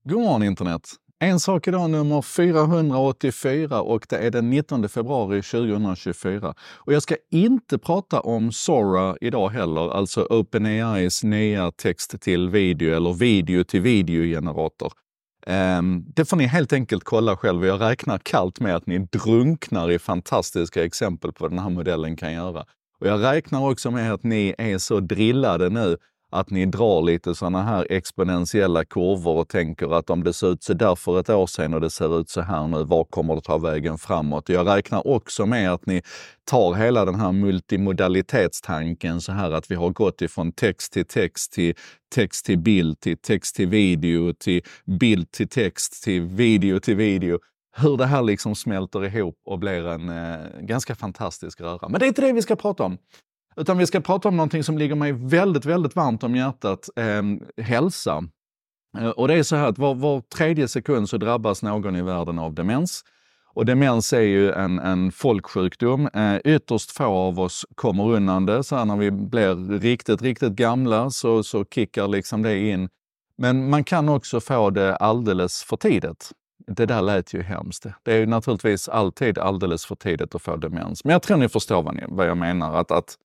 God morgon internet! En sak idag nummer 484 och det är den 19 februari 2024. Och jag ska inte prata om Sora idag heller, alltså OpenAIs nya text till video eller video till videogenerator. Det får ni helt enkelt kolla själv och jag räknar kallt med att ni drunknar i fantastiska exempel på vad den här modellen kan göra. Och jag räknar också med att ni är så drillade nu att ni drar lite sådana här exponentiella kurvor och tänker att om det ser ut så där för ett år sedan och det ser ut så här nu, var kommer det ta vägen framåt? Jag räknar också med att ni tar hela den här multimodalitetstanken så här att vi har gått ifrån text till bild, till text till video, till bild till text, till video. Hur det här liksom smälter ihop och blir en ganska fantastisk röra. Men det är inte det vi ska prata om. Utan vi ska prata om någonting som ligger mig väldigt, väldigt varmt om hjärtat, hälsa. Och det är så här att var tredje sekund så drabbas någon i världen av demens. Och demens är ju en folksjukdom. Ytterst få av oss kommer undan det. Så här när vi blir riktigt, riktigt gamla så kickar liksom det in. Men man kan också få det alldeles för tidigt. Det där lät ju hemskt. Det är ju naturligtvis alltid alldeles för tidigt att få demens. Men jag tror ni förstår vad jag menar.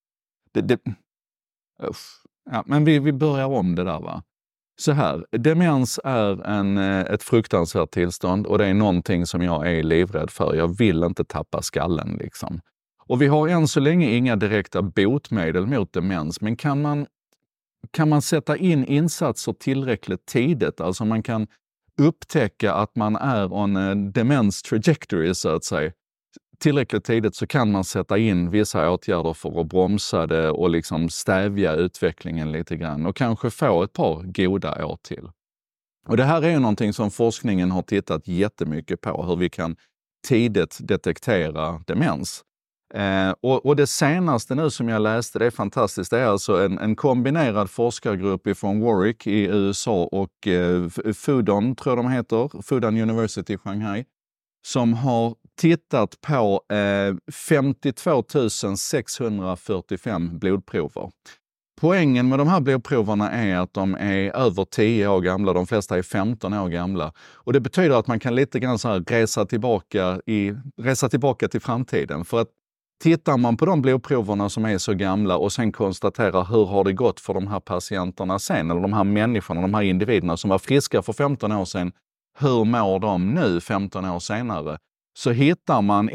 Men vi börjar om det där va. Så här, demens är ett fruktansvärt tillstånd och det är någonting som jag är livrädd för. Jag vill inte tappa skallen liksom. Och vi har än så länge inga direkta botemedel mot demens, men kan man sätta in insatser tillräckligt tidigt, alltså man kan upptäcka att man är on a demens trajectory så att säga. Tillräckligt tidigt så kan man sätta in vissa åtgärder för att bromsa det och liksom stävja utvecklingen lite grann och kanske få ett par goda år till. Och det här är ju någonting som forskningen har tittat jättemycket på, hur vi kan tidigt detektera demens. Och det senaste nu som jag läste, det är fantastiskt, det är alltså en kombinerad forskargrupp från Warwick i USA och Fudan, tror jag de heter, Fudan University i Shanghai, som har tittat på 52 645 blodprover. Poängen med de här blodproverna är att de är över 10 år gamla, de flesta är 15 år gamla. Och det betyder att man kan lite grann så här resa tillbaka till framtiden. För att tittar man på de blodproverna som är så gamla och sen konstaterar hur har det gått för de här patienterna sen, eller de här människorna, de här individerna som var friska för 15 år sedan, hur mår de nu 15 år senare? Så hittar man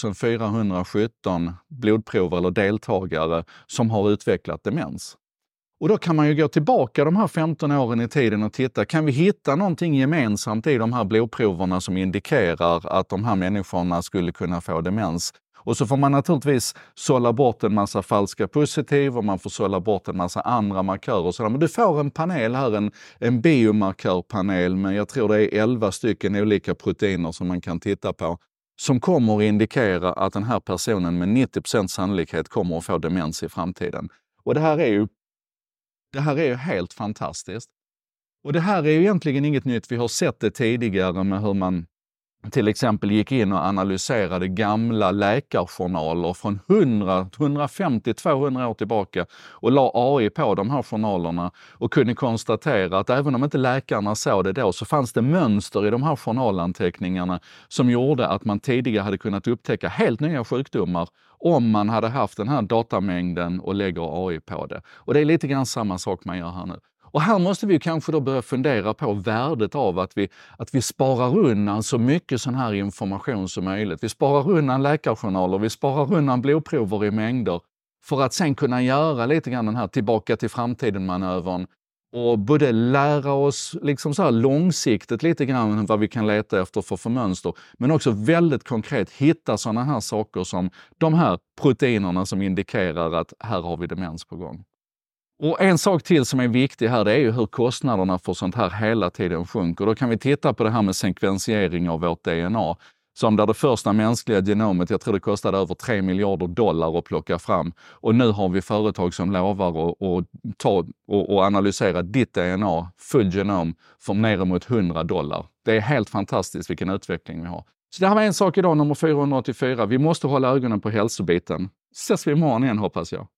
1417 blodprover eller deltagare som har utvecklat demens. Och då kan man ju gå tillbaka de här 15 åren i tiden och titta, kan vi hitta någonting gemensamt i de här blodproverna som indikerar att de här människorna skulle kunna få demens? Och så får man naturligtvis sålla bort en massa falska positiv och man får sålla bort en massa andra markörer och sådär. Men du får en panel här, en biomarkörpanel med jag tror det är 11 stycken olika proteiner som man kan titta på. Som kommer att indikera att den här personen med 90% sannolikhet kommer att få demens i framtiden. Och det här är ju helt fantastiskt. Och det här är ju egentligen inget nytt. Vi har sett det tidigare med hur man till exempel gick in och analyserade gamla läkarjournaler från 100, 150, 200 år tillbaka och la AI på de här journalerna och kunde konstatera att även om inte läkarna såg det då så fanns det mönster i de här journalanteckningarna som gjorde att man tidigare hade kunnat upptäcka helt nya sjukdomar om man hade haft den här datamängden och lägger AI på det. Och det är lite grann samma sak man gör här nu. Och här måste vi kanske då börja fundera på värdet av att vi sparar undan så mycket sån här information som möjligt. Vi sparar undan läkarjournaler, vi sparar undan blodprover i mängder för att sen kunna göra lite grann den här tillbaka till framtiden-manövern och både lära oss liksom så här långsiktigt lite grann vad vi kan leta efter för mönster, men också väldigt konkret hitta sådana här saker som de här proteinerna som indikerar att här har vi demens på gång. Och en sak till som är viktig här, det är ju hur kostnaderna för sånt här hela tiden sjunker. Då kan vi titta på det här med sekvensering av vårt DNA. Som där det första mänskliga genomet, jag tror det kostade över $3 miljarder att plocka fram. Och nu har vi företag som lovar att ta och analysera ditt DNA, full genom, för ner mot $100. Det är helt fantastiskt vilken utveckling vi har. Så det här var en sak idag, nummer 484. Vi måste hålla ögonen på hälsobiten. Ses vi imorgon igen hoppas jag.